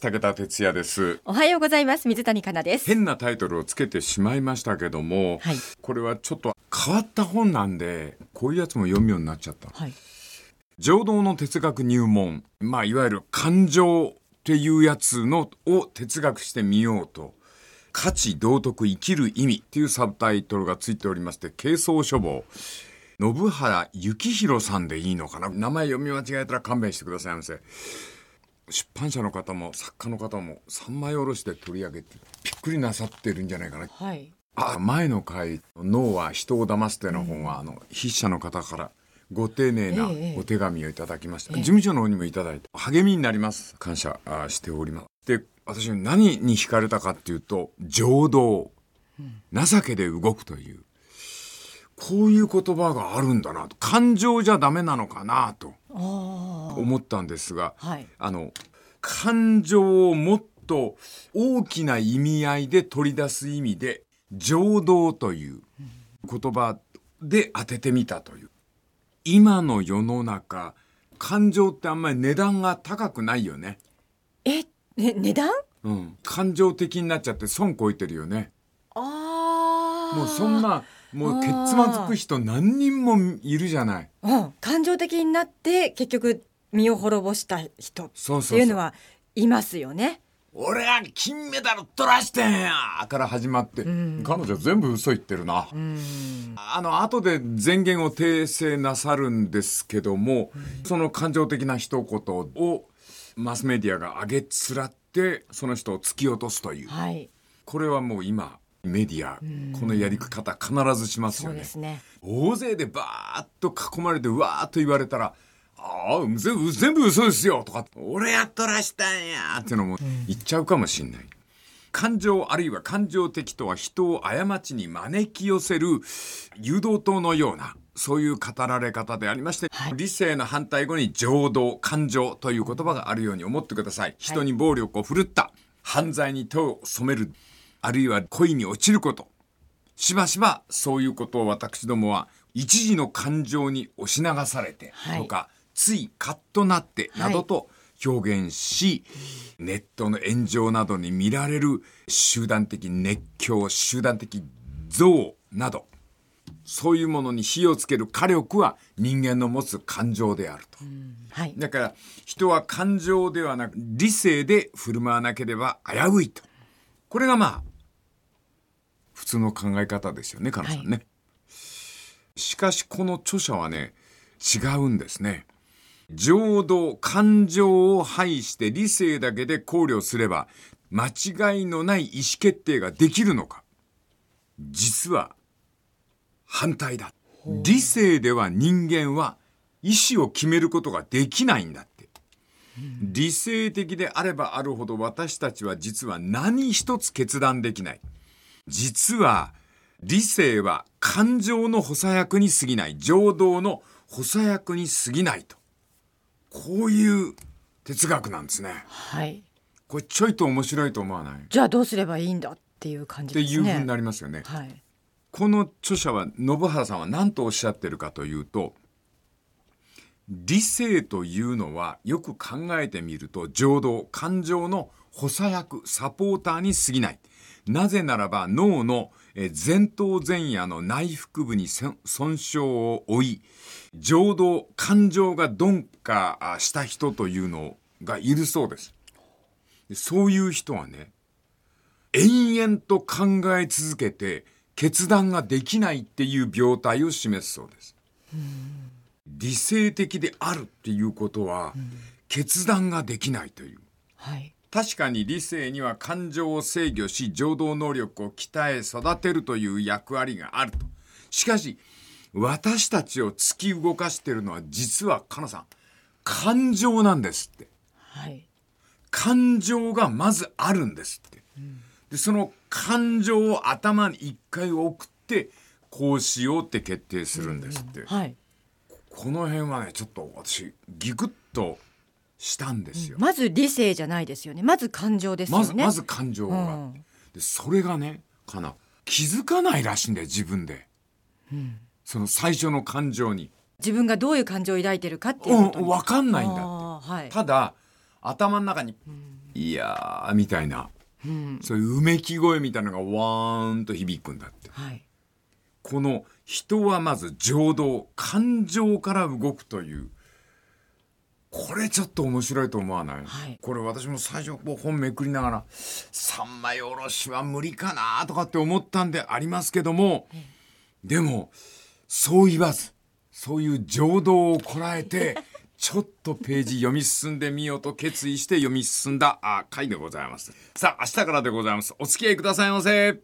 武田哲也です。 おはようございます。水谷香奈です。 変なタイトルをつけてしまいましたけども、はい、これはちょっと変わった本なんで、こういうやつも読むようになっちゃった。はい、情動の哲学入門、いわゆる感情っていうやつのを哲学してみようと、価値道徳生きる意味っていうサブタイトルがついておりまして、軽装書房信原幸宏さんでいいのかな、名前読み間違えたら勘弁してくださいませ。出版社の方も作家の方も三枚おろしで取り上げてびっくりなさってるんじゃないかな。はい、前の回脳は人を騙すっての本は、筆者の方からご丁寧なお手紙をいただきました、事務所の方にもいただいて励みになります。感謝しております。で、私何に惹かれたかっていうと、情動、情けで動くという、こういう言葉があるんだなと、感情じゃダメなのかなと思ったんですが、はい、感情をもっと大きな意味合いで取り出す意味で情動という言葉で当ててみたという。今の世の中、感情ってあんまり値段が高くないよね。 値段？ 感情的になっちゃって損こいてるよね。もうそんなもうけっつまずく人何人もいるじゃない。 感情的になって結局身を滅ぼした人っていうのはいますよね。 俺は金メダル取らしてんやから始まって、彼女全部嘘言ってるな。後で前言を訂正なさるんですけども、その感情的な一言をマスメディアが上げつらってその人を突き落とすという、はい、これはもう今メディア、このやり方必ずしますよね。そうですね。大勢でバーッと囲まれてわーっと言われたら、全部嘘ですよとか、俺やっとらしたんやってのも言っちゃうかもしんない。感情あるいは感情的とは人を過ちに招き寄せる誘導灯のような、そういう語られ方でありまして、はい、理性の反対語に情動、感情という言葉があるように思ってください。人に暴力を振るった、犯罪に手を染める、あるいは恋に落ちること、しばしばそういうことを私どもは一時の感情に押し流されてとか、ついカッとなってなどと表現し、ネットの炎上などに見られる集団的熱狂、集団的憎悪など、そういうものに火をつける火力は人間の持つ感情であると。だから人は感情ではなく理性で振る舞わなければ危ういと。これが普通の考え方ですよね、カナさんね。しかしこの著者はね、違うんですね。情動、感情を排して理性だけで考慮すれば間違いのない意思決定ができるのか。実は反対だ。理性では人間は意思を決めることができないんだって。理性的であればあるほど私たちは実は何一つ決断できない。実は理性は感情の補佐役に過ぎない。情動の補佐役に過ぎないと。こういう哲学なんですね。はい。これちょいと面白いと思わない？ じゃあどうすればいいんだっていう感じですね。 っていうふうになりますよね。はい。この著者は信原さんは何とおっしゃってるかというと、理性というのはよく考えてみると情動、感情の補佐役、サポーターに過ぎない。なぜならば脳の前頭前野の内腹部に損傷を負い、情動、感情が鈍化した人というのがいるそうです。そういう人はね、延々と考え続けて決断ができないっていう病態を示すそうです。理性的であるっていうことは、決断ができないという。はい。確かに理性には感情を制御し情動能力を鍛え育てるという役割があると。しかし私たちを突き動かしているのは実はカナさん、感情なんですって。はい。感情がまずあるんですって。でその感情を頭に一回送ってこうしようって決定するんですって。はい。この辺はねちょっと私ギクッとしたんですよ。 まず理性じゃないですよね。まず感情ですよね。 まず感情が、でそれがね気づかないらしいんだよ自分で、その最初の感情に自分がどういう感情を抱いてるかっていうことに分かんないんだって、はい、ただ頭の中にいやーみたいな、そういううめき声みたいなのがワーンと響くんだって、 はい、 この人はまず情動、感情から動くという、これちょっと面白いと思わない？ はい、 これ私も最初本めくりながら三枚おろしは無理かなとかって思ったんでありますけども、でもそう言わず、そういう情動をこらえてちょっとページ読み進んでみようと決意して読み進んだ回でございます。さあ明日からでございます。お付き合いくださいませ。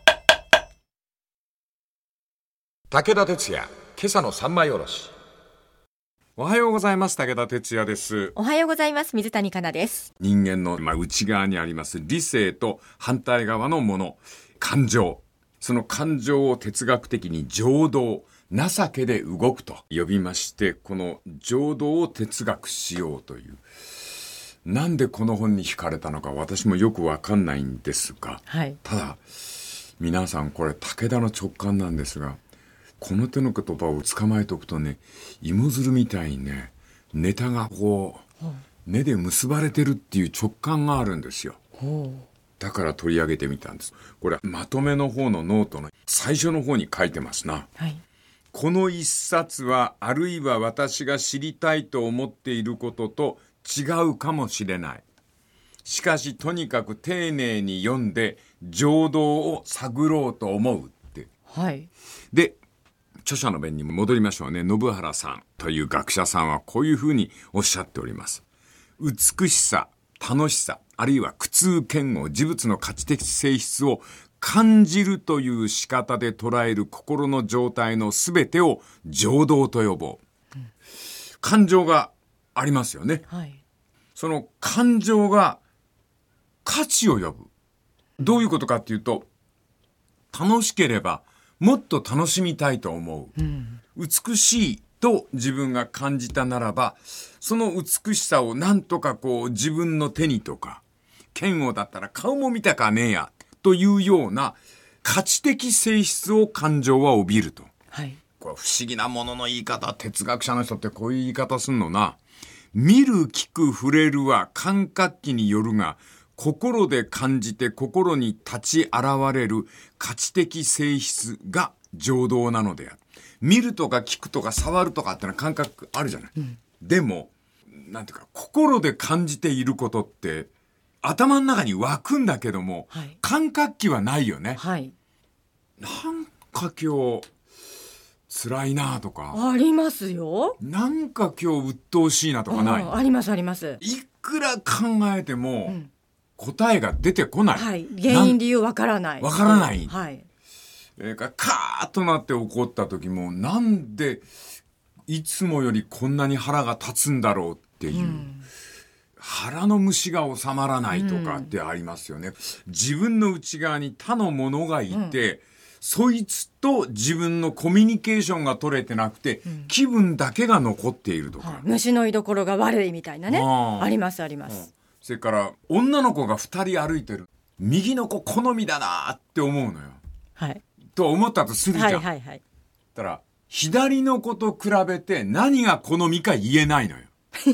武田鉄矢、今朝の三枚おろし。おはようございます。武田鉄矢です。 おはようございます。水谷香奈です。 人間の、内側にあります理性と反対側のもの、感情。その感情を哲学的に情動、情けで動くと呼びまして、この情動を哲学しようという。なんでこの本に惹かれたのか私もよくわかんないんですが、 はい、 ただ皆さんこれ武田の直感なんですが、この手の言葉を捕まえておくとね、芋づるみたいにね、ネタがこう根で結ばれてるっていう直感があるんですよ。だから取り上げてみたんです。これまとめの方のノートの最初の方に書いてますな、 はい、 この一冊はあるいは私が知りたいと思っていることと違うかもしれない。しかしとにかく丁寧に読んで情動を探ろうと思うって、 はい、 で著者の弁に戻りましょうね。信原さんという学者さんはこういうふうにおっしゃっております。美しさ、楽しさ、あるいは苦痛嫌悪、事物の価値的性質を感じるという仕方で捉える心の状態のすべてを情動と呼ぼう、感情がありますよね、 はい、 その感情が価値を呼ぶ。どういうことかっていうと、楽しければもっと楽しみたいと思う、美しいと自分が感じたならば、その美しさをなんとか自分の手にとか、嫌悪だったら顔も見たかねえやというような価値的性質を感情は帯びると、 はい、 これ不思議なものの言い方。哲学者の人ってこういう言い方すんのな。見る聞く触れるは感覚器によるが、心で感じて心に立ち現れる価値的性質が情動なのである。見るとか聞くとか触るとかってのは感覚あるじゃない、でもなんていうか、心で感じていることって頭の中に湧くんだけども、はい、感覚器はないよね、はい、なんか今日辛いなとかありますよ。 なんか今日鬱陶しいなとかない？ ありますあります。 いくら考えても、答えが出てこない、 はい、原因理由わからない。 わからない、 はい、 カーッとなって怒った時も、なんでいつもよりこんなに腹が立つんだろうっていう、腹の虫が収まらないとかってありますよね、自分の内側に他のものがいて、そいつと自分のコミュニケーションが取れてなくて、気分だけが残っているとか、 虫の居所が悪いみたいなね、ありますあります、 それから女の子が2人歩いてる、右の子好みだなって思うのよ、はい、と思ったとするじゃん、はいはいはい、だから左の子と比べて何が好みか言えないのよ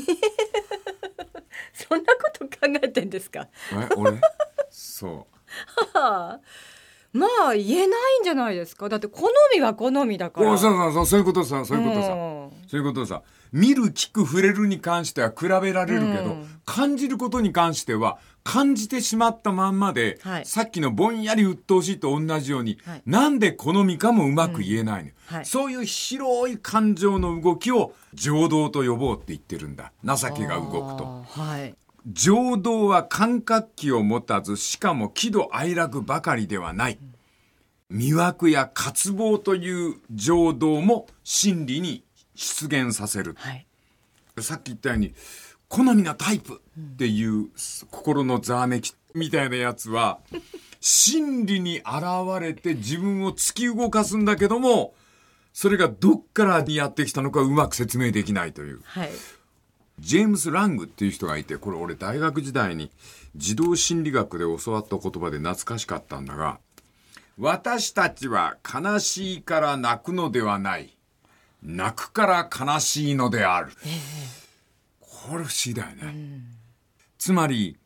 そんなこと考えてんですか？ 俺そうまあ言えないんじゃないですか。だって好みは好みだから。 そういうことさ、そういうことさ。見る聞く触れるに関しては比べられるけど、感じることに関しては感じてしまったまんまで、はい、さっきのぼんやり鬱陶しいと同じように、はい、なんで好みかもうまく言えないの、はい、そういう広い感情の動きを情動と呼ぼうって言ってるんだ。情けが動くと、はい、情動は感覚器を持たず、しかも喜怒哀楽ばかりではない、魅惑や渇望という情動も心理に出現させる、はい、さっき言ったように好みのタイプっていう心のざわめきみたいなやつは心理に現れて自分を突き動かすんだけども、それがどっからやってきたのかうまく説明できないという、はい、ジェームス・ラングっていう人がいて、これ俺大学時代に児童心理学で教わった言葉で懐かしかったんだが、私たちは悲しいから泣くのではない、泣くから悲しいのである、これ不思議だよね、つまり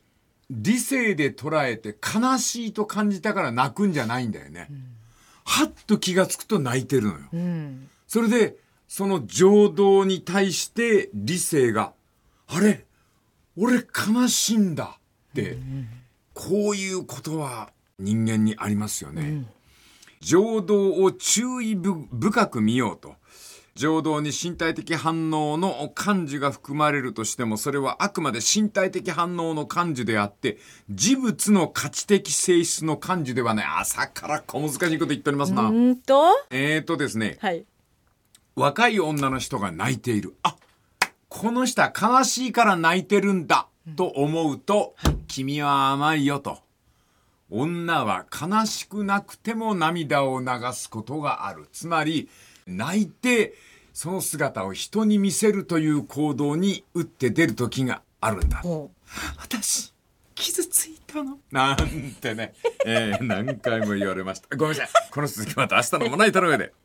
理性で捉えて悲しいと感じたから泣くんじゃないんだよね。はっと気がつくと泣いてるのよ。それで、その情動に対して理性が、あれ俺悲しいんだって、こういうことは人間にありますよね。情動を注意深く見ようと。情動に身体的反応の感受が含まれるとしても、それはあくまで身体的反応の感受であって、事物の価値的性質の感受ではない。朝から小難しいこと言っておりますな。ですね、 はい、 若い女の人が泣いている。あ、この人は悲しいから泣いてるんだと思うと、君は甘いよと。女は悲しくなくても涙を流すことがある。つまり、泣いてその姿を人に見せるという行動に打って出る時があるんだ。私傷ついたのなんてね、何回も言われました。ごめんなさい、この続きまた明日のまな板の上で。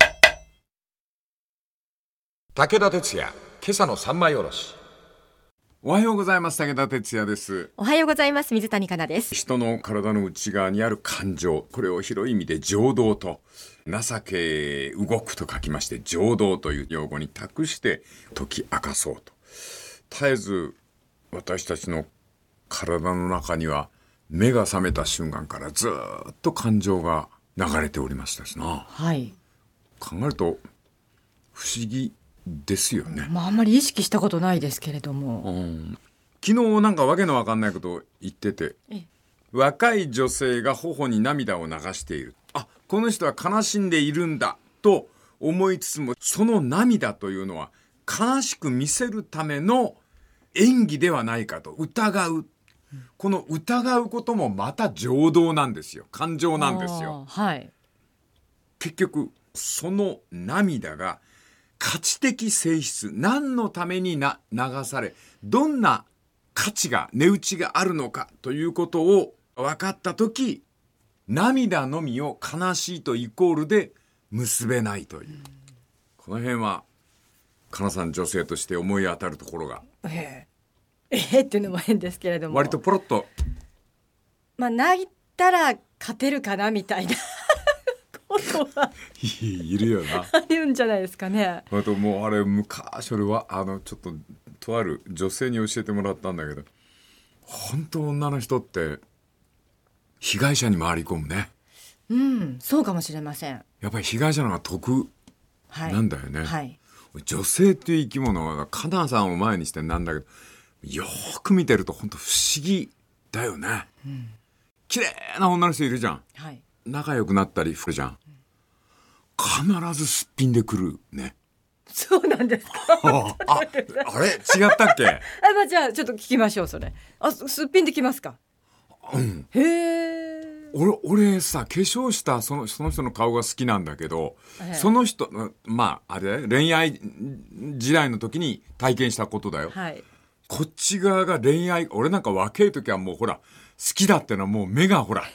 武田鉄矢、今朝の三枚おろし。おはようございます。武田鉄矢です。 おはようございます。水谷香奈です。 人の体の内側にある感情、これを広い意味で情動と、情け動くと書きまして情動という用語に託して解き明かそうと。絶えず私たちの体の中には目が覚めた瞬間からずっと感情が流れておりましたしな。 はい。 考えると不思議ですよね。 あんまり意識したことないですけれども、 昨日なんかわけのわかんないことを言ってて、若い女性が頬に涙を流している。あ、この人は悲しんでいるんだと思いつつも、その涙というのは悲しく見せるための演技ではないかと疑う。この疑うこともまた情動なんですよ。感情なんですよ。 はい。 結局その涙が価値的性質、何のために流され、どんな価値が値打ちがあるのかということを分かったとき、涙のみを悲しいとイコールで結べないという、この辺はかなさん女性として思い当たるところがっていうのも変ですけれども、 割とポロッと、 泣いたら勝てるかなみたいなことはいるよな。 あるんじゃないですかね。 あともうあれ昔俺はちょっととある女性に教えてもらったんだけど、本当女の人って被害者に回り込むね。 そうかもしれません。 やっぱり被害者の方が得なんだよね。 はい。 女性っていう生き物はカナさんを前にしてなんだけど、よく見てると本当不思議だよね。綺麗な女の人いるじゃん。 はい。 仲良くなったりするじゃん。必ずすっぴんでくるね。 そうなんですか。 あれ違ったっけ？ じゃあちょっと聞きましょうそれ。すっぴんできますか？へえ。 俺さ、化粧したその人の顔が好きなんだけど、その人あれ恋愛時代の時に体験したことだよ。 はい。 こっち側が恋愛、俺なんか若い時はもうほら好きだってのはもう目がほら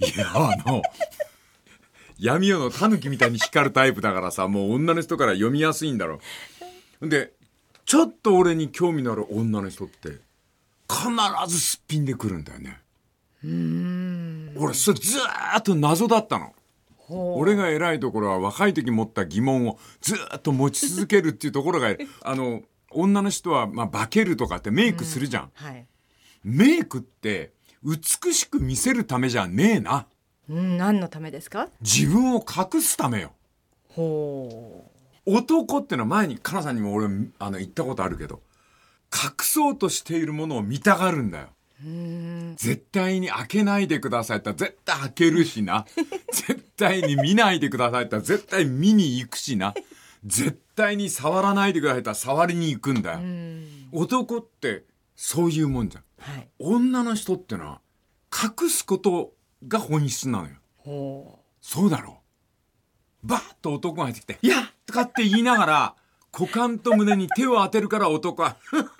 闇夜の狸みたいに光るタイプだからさ、もう女の人から読みやすいんだろう。でちょっと俺に興味のある女の人って必ずすっぴんでくるんだよね。俺それずーっと謎だったの。俺が偉いところは若い時持った疑問をずーっと持ち続けるっていうところが女の人は化けるとかってメイクするじゃん。 はい。 メイクって美しく見せるためじゃねえな。 何のためですか？ 自分を隠すためよ。男ってのは前にカナさんにも俺言ったことあるけど、隠そうとしているものを見たがるんだよ。絶対に開けないでくださいって言ったら絶対開けるしな絶対に見ないでくださいって言ったら絶対見に行くしな、絶対に触らないでくださいって言ったら触りに行くんだよ。男ってそういうもんじゃん。はい、女の人ってのは隠すことが本質なのよ。そうだろう。バーッと男が入ってきて「いや!」とかって言いながら股間と胸に手を当てるから男は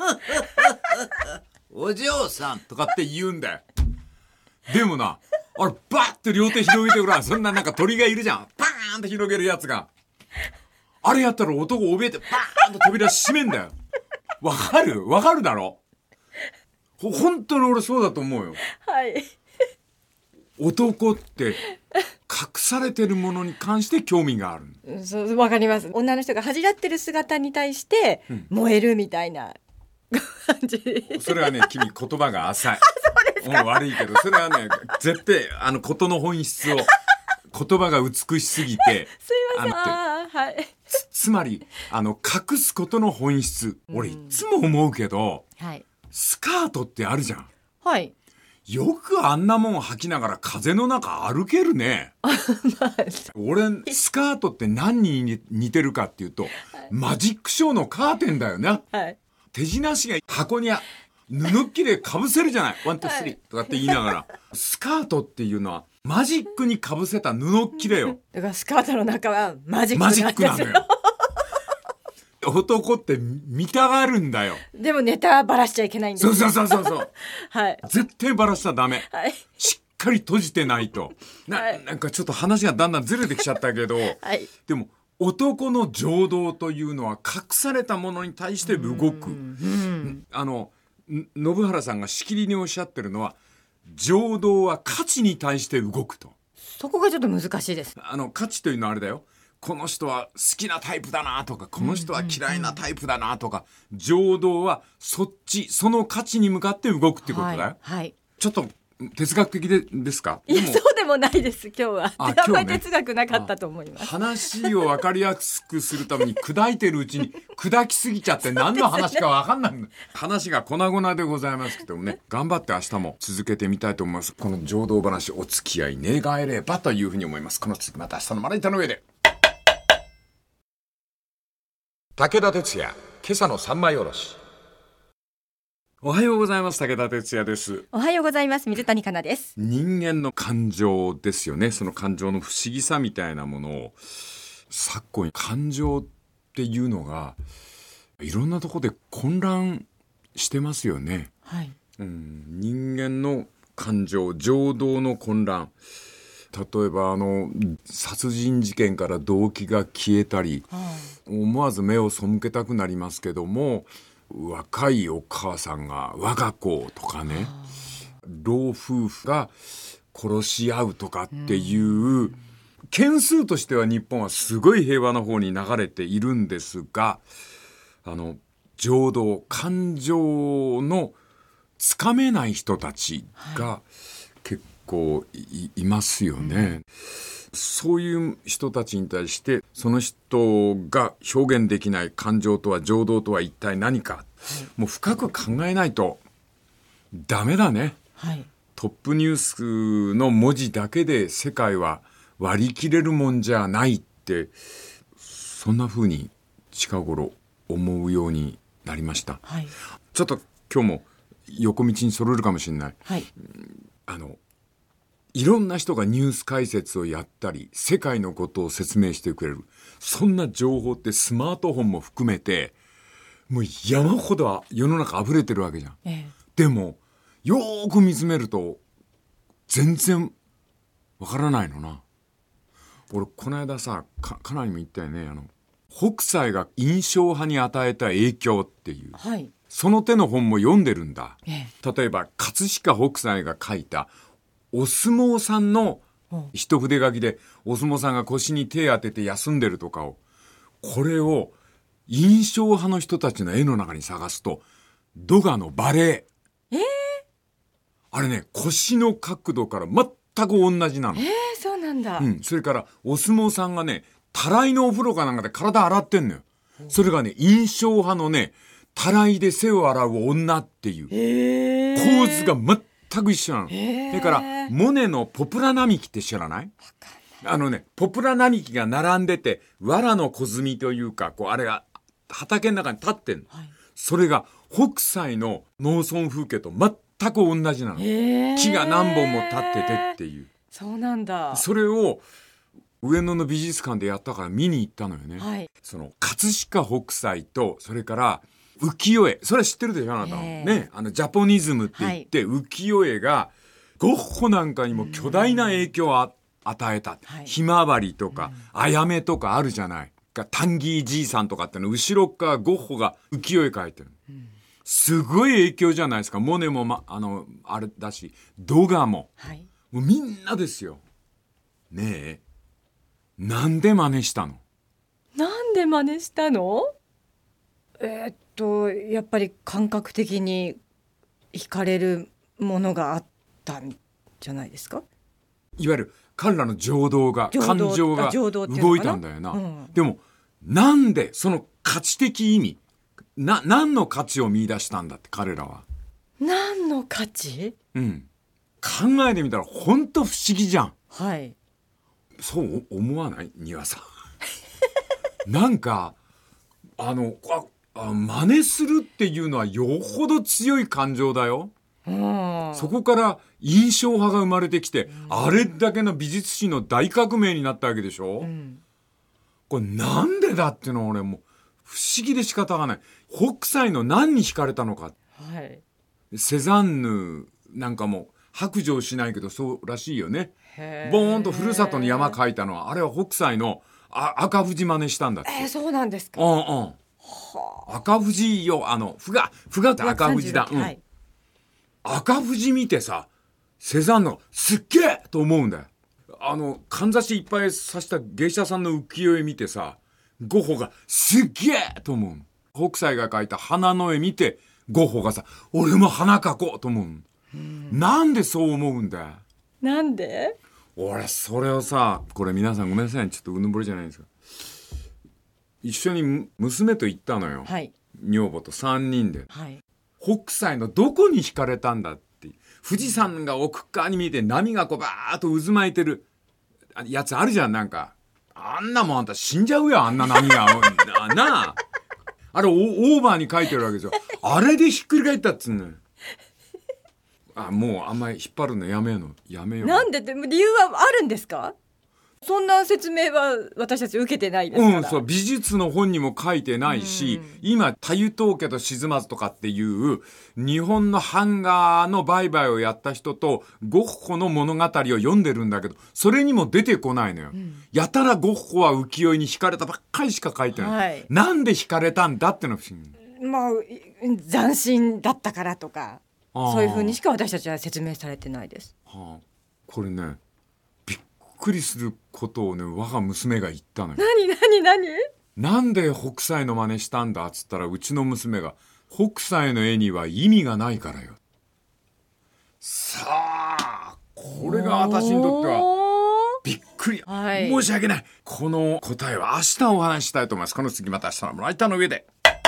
お嬢さんとかって言うんだよ。でもな、あれバッと両手広げてごらん。そんななんか鳥がいるじゃん。パーンと広げるやつが。あれやったら男怯えてバーンと扉閉めんだよ。わかるだろ。 本当に俺そうだと思うよ。 はい。 男って隠されてるものに関して興味がある。 そう、わかります。女の人が恥じらってる姿に対して燃えるみたいな感じ。 それはね、君言葉が浅い。そうですか。悪いけど、それはね、絶対事の本質を言葉が美しすぎて。 すいません。はい。 つまり隠すことの本質、俺いつも思うけど、 はい、 スカートってあるじゃん。 はい。 よくあんなもん履きながら風の中歩けるね。俺スカートって何に似てるかっていうと、はい、マジックショーのカーテンだよね。はい、手品師が箱に布っきれかぶせるじゃない。ワンツースリーとかって言いながら、はい、スカートっていうのはマジックにかぶせた布っきれよ。 だからスカートの中はマジックなんですよ。マジックなのよ。 男って見たがるんだよ。 でもネタバラしちゃいけないんですよ。 そう、 はい、 絶対バラしちゃダメ、はい、しっかり閉じてないとなんかちょっと話がだんだんずれてきちゃったけど、はい、でも男の情動というのは隠されたものに対して動く。信原さんがしきりにおっしゃってるのは、情動は価値に対して動くと。 そこがちょっと難しいです。 価値というのはあれだよ、この人は好きなタイプだなとか、この人は嫌いなタイプだなとか、情動はその価値に向かって動くってことだよ。はいはい、ちょっと哲学的ですか？ いや、そうでもないです。今日はあんまり哲学なかったと思います。 話を分かりやすくするために砕いてるうちに砕きすぎちゃって何の話か分かんない、話が粉々でございますけどもね、頑張って明日も続けてみたいと思います。この情動話お付き合い願えればというふうに思います。この続きまた明日のまな板の上で。武田鉄矢、今朝の三枚おろし。おはようございます。武田鉄矢です。 おはようございます。水谷香奈です。 人間の感情ですよね。その感情の不思議さみたいなものを、昨今感情っていうのがいろんなところで混乱してますよね。はい。人間の感情、情動の混乱。例えば殺人事件から動機が消えたり、思わず目を背けたくなりますけども、若いお母さんが我が子とかね、老夫婦が殺し合うとかっていう件数としては日本はすごい平和な方に流れているんですが、情動、感情のつかめない人たちが結構 いますよね。そういう人たちに対して、その人が表現できない感情とは情動とは一体何か、もう深く考えないとダメだね。はい、トップニュースの文字だけで世界は割り切れるもんじゃないって、そんな風に近頃思うようになりました。はい、ちょっと今日も横道にそれるかもしれない。はい、いろんな人がニュース解説をやったり、世界のことを説明してくれる。そんな情報ってスマートフォンも含めて、もう山ほど世の中溢れてるわけじゃん。でも、よーく見つめると、全然わからないのな。俺、この間さ、かなりも言ったよね。北斎が印象派に与えた影響っていう。はい、その手の本も読んでるんだ。例えば、葛飾北斎が書いた、お相撲さんの一筆書きで、お相撲さんが腰に手当てて休んでるとかを、これを印象派の人たちの絵の中に探すと、ドガのバレエ、あれね、腰の角度から全く同じなの。 そうなんだ。 それからお相撲さんがね、たらいのお風呂かなんかで体洗ってんのよ。それがね、印象派のね、たらいで背を洗う女っていう構図が全く一緒なの。それからモネのポプラ並木って知らない？ポプラ並木が並んでて、藁の小摘というか、あれが畑の中に立ってんの。はい、それが北斎の農村風景と全く同じなの。木が何本も立っててっていう。 そうなんだ。 それを上野の美術館でやったから見に行ったのよね。はい、その葛飾北斎と、それから浮世絵、それは知ってるでしょあなたね。ジャポニズムって言って、浮世絵がゴッホなんかにも巨大な影響を与えた。ひまわりとか、あやめとかあるじゃない。タンギーじいさんとかっての後ろ側ゴッホが浮世絵描いてる。 すごい影響じゃないですか。モネも、あれだし、ドガも、 はい、 もうみんなですよ。ねえ、なんで真似したの？ なんで真似したの？やっぱり感覚的に惹かれるものがあったんじゃないですか。 いわゆる彼らの情動が、感情が動いたんだよな。でもなんでその価値的意味、何の価値を見出したんだって彼らは。 何の価値？ 考えてみたら本当不思議じゃん。 はい。 そう思わない？庭さん。なんか真似するっていうのはよほど強い感情だよ。そこから印象派が生まれてきて、あれだけの美術史の大革命になったわけでしょ。これなんでだっていうのは俺もう不思議で仕方がない。北斎の何に惹かれたのか。 はい。 セザンヌなんかも白状しないけどそうらしいよね。ボーンとふるさとの山描いたのはあれは北斎の赤富士真似したんだって。 そうなんですか。 赤富士よ、ふがって赤富士だ。 はい、 赤富士見てさ、セザンヌがすっげえと思うんだよ。かんざしいっぱい刺した芸者さんの浮世絵見てさ、ゴッホがすっげえと思う。北斎が描いた花の絵見て、ゴッホがさ、俺も花描こうと思う。なんでそう思うんだよ。 なんで？ 俺それをさ、これ皆さんごめんなさい、ちょっとうぬぼれじゃないんですが、一緒に娘と行ったのよ。 はい、 女房と3人で、 はい、 北斎のどこに惹かれたんだって。富士山が奥側に見えて波がこうバーッと渦巻いてるやつあるじゃん。なんかあんなもんあんた死んじゃうよ、あんな波がなあ、あれオーバーに書いてるわけですよ。あれでひっくり返ったっつうの。もうあんまり引っ張るのやめよう。 なんでって理由はあるんですか？そんな説明は私たち受けてないですから。 そう、美術の本にも書いてないし、今太湯東家と沈まずとかっていう日本の版画の売買をやった人とゴッホの物語を読んでるんだけど、それにも出てこないのよ。やたらゴッホは浮世絵に惹かれたばっかりしか書いてない、はい、なんで惹かれたんだっての不思議。 斬新だったからとかそういう風にしか私たちは説明されてないです。 これね、びっくりすることをね、我が娘が言ったのよ。 何？ なんで北斎の真似したんだっつったら、うちの娘が北斎の絵には意味がないからよ。さあ、これが私にとってはびっくり、はい、申し訳ない。この答えは明日お話ししたいと思います。この次また明日のライターの上で。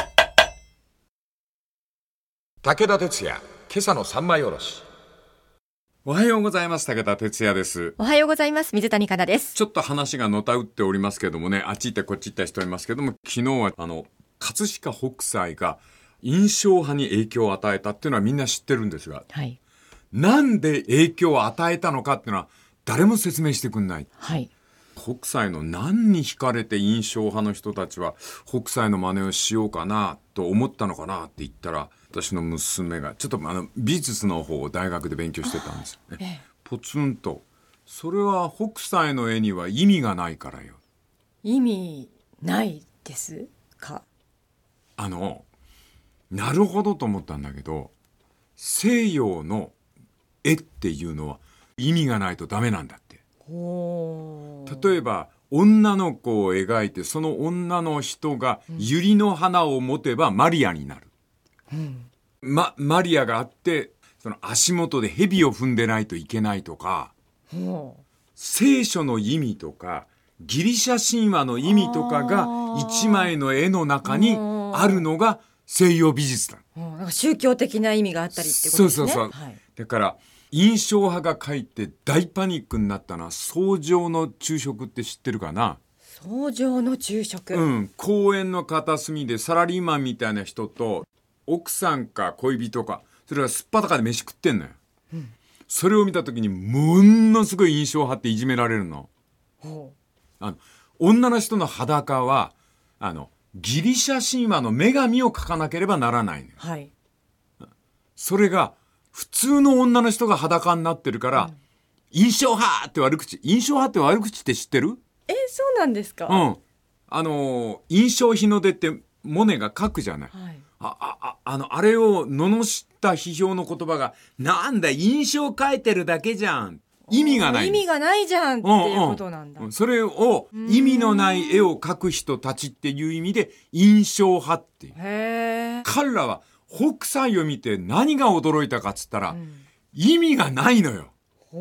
武田鉄矢、今朝の三枚おろし。おはようございます。武田鉄矢です。 おはようございます。水谷香奈です。 ちょっと話がのたうっておりますけどもね、あっち行ってこっち行ったりしておりますけども、昨日は葛飾北斎が印象派に影響を与えたっていうのはみんな知ってるんですが、はい、なんで影響を与えたのかっていうのは誰も説明してくんない。はい、北斎の何に惹かれて印象派の人たちは北斎の真似をしようかなと思ったのかなって言ったら、私の娘がちょっと美術の方を大学で勉強してたんですよね。ポツンと、それは北斎の絵には意味がないからよ。 意味ないですか？ なるほどと思ったんだけど、西洋の絵っていうのは意味がないとダメなんだって。例えば女の子を描いて、その女の人が百合の花を持てばマリアになる。マリアがあって、その足元で蛇を踏んでないといけないとか、聖書の意味とかギリシャ神話の意味とかが一枚の絵の中にあるのが西洋美術だ。 なんか宗教的な意味があったりってことですね。 そう、はい、だから印象派が書いて大パニックになったのは草上の昼食って知ってるかな？ 草上の昼食、 公園の片隅でサラリーマンみたいな人と奥さんか恋人か、それがすっぱだかで飯食ってんのよ。それを見た時にものすごい印象派っていじめられるの。女の人の裸はギリシャ神話の女神を描かなければならないのよ。はい、それが普通の女の人が裸になってるから、印象派って悪口。印象派って悪口って知ってる？ そうなんですか？ 印象日の出ってモネが描くじゃない。はい、 あれを罵った批評の言葉が、なんだ、印象変えてるだけじゃん。意味がない。 意味がないじゃんっていうことなんだ。 それを、意味のない絵を描く人たちっていう意味で、印象派っていう。彼らは、北斎を見て何が驚いたかっつったら、意味がないのよ。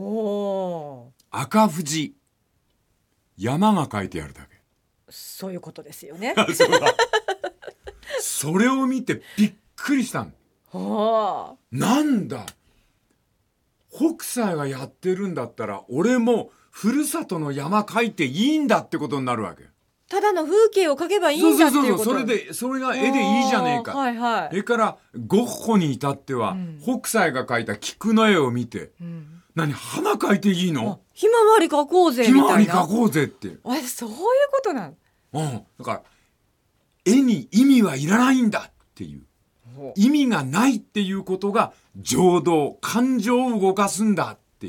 赤富士、山が描いてあるだけ。 そういうことですよね。 それを見てびっくりしたの。なんだ、北斎がやってるんだったら俺もふるさとの山描いていいんだってことになるわけ。 ただの風景を描けばいいんだっていうこと。 それが絵でいいじゃねえか。それからゴッホに至っては、北斎が描いた菊の絵を見て、何、花描いていいの？ ひまわり描こうぜみたいな。 ひまわり描こうぜって。 そういうことなの。だから絵に意味はいらないんだっていう。意味がないっていうことが情動、感情を動かすんだっていう。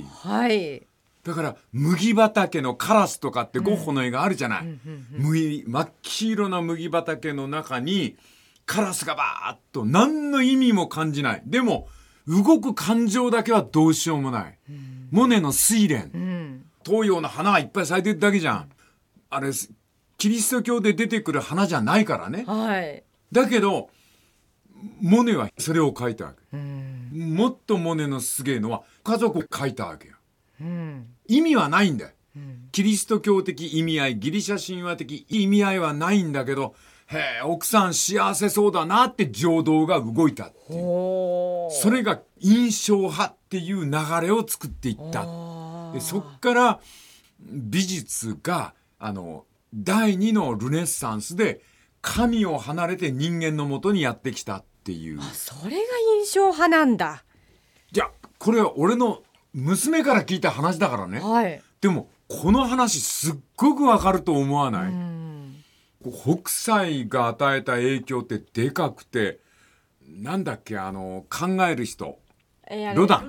だから麦畑のカラスとかってゴッホの絵があるじゃない。真っ黄色な麦畑の中にカラスがバーッと何の意味も感じない。でも動く感情だけはどうしようもない。モネの睡蓮、東洋の花がいっぱい咲いてるだけじゃん。あれキリスト教で出てくる花じゃないからね。だけどモネはそれを描いたわけ。もっとモネのすげえのは家族を描いたわけよ。意味はないんだよ。キリスト教的意味合い、ギリシャ神話的意味合いはないんだけど、奥さん幸せそうだなって情動が動いたっていう。それが印象派っていう流れを作っていった。でそっから美術が第二のルネッサンスで神を離れて人間のもとにやってきたっていう。 それが印象派なんだ。 じゃあこれは俺の娘から聞いた話だからね。でもこの話すっごくわかると思わない？北斎が与えた影響ってでかくて、なんだっけ、考える人、ロダ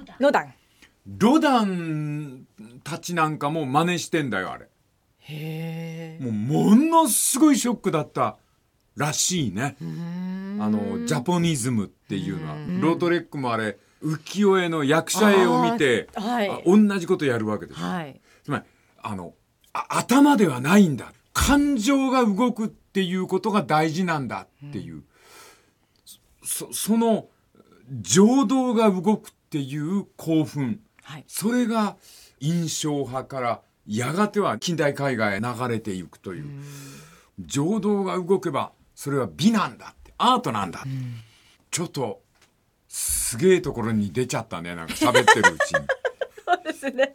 ンたちなんかも真似してんだよあれ。ものすごいショックだったらしいね。ジャポニズムっていうのは、ロートレックもあれ浮世絵の役者絵を見て、同じことやるわけです。つまり頭ではないんだ、感情が動くっていうことが大事なんだっていう、その情動が動くっていう興奮、それが印象派からやがては近代絵画へ流れていくという。情動が動けばそれは美なんだって、アートなんだって。ちょっとすげえところに出ちゃったね、なんか喋ってるうちに。 そうですね。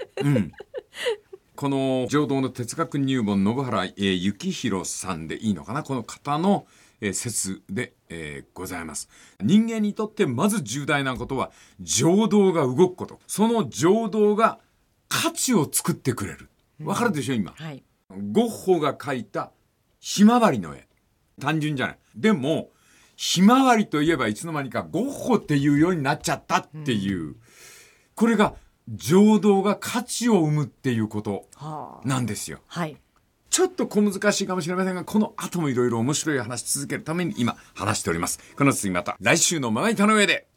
この情動の哲学入門、信原幸宏さんでいいのかな、この方の説で、ございます。人間にとってまず重大なことは情動が動くこと。その情動が価値を作ってくれる。わかるでしょ今、ゴッホが描いたひまわりの絵、単純じゃない。でもひまわりといえばいつの間にかゴッホっていうようになっちゃったっていう、これが情動が価値を生むっていうことなんですよ。ちょっと小難しいかもしれませんが、この後もいろいろ面白い話続けるために今話しております。この次また来週のまな板の上で。